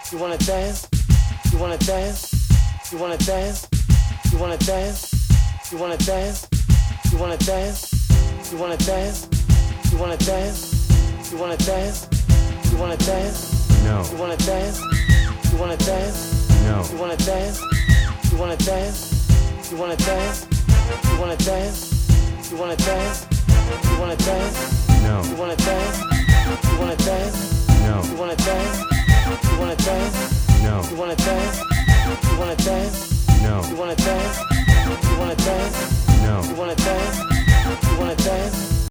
You wanna dance? You wanna dance? You wanna dance? You wanna dance? You wanna dance? You wanna dance? You wanna dance? You wanna dance? You wanna dance? You wanna dance? No. You wanna dance? You wanna dance? No. You wanna dance? You wanna dance? You wanna dance? You wanna dance? You wanna dance? You wanna dance? No. You wanna dance? You wanna dance? No. You wanna dance? You wanna dance? No. You wanna dance? You wanna dance? No. You wanna dance?